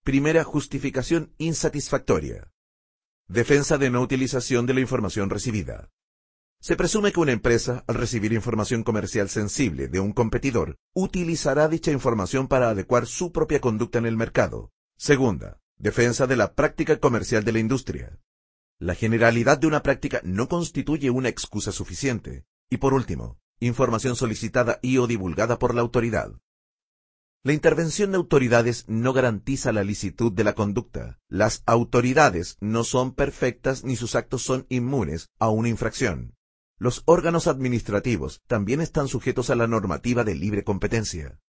Primera justificación insatisfactoria. Defensa de no utilización de la información recibida. Se presume que una empresa, al recibir información comercial sensible de un competidor, utilizará dicha información para adecuar su propia conducta en el mercado. Segunda, defensa de la práctica comercial de la industria. La generalidad de una práctica no constituye una excusa suficiente. Y por último, información solicitada y o divulgada por la autoridad. La intervención de autoridades no garantiza la licitud de la conducta. Las autoridades no son perfectas ni sus actos son inmunes a una infracción. Los órganos administrativos también están sujetos a la normativa de libre competencia.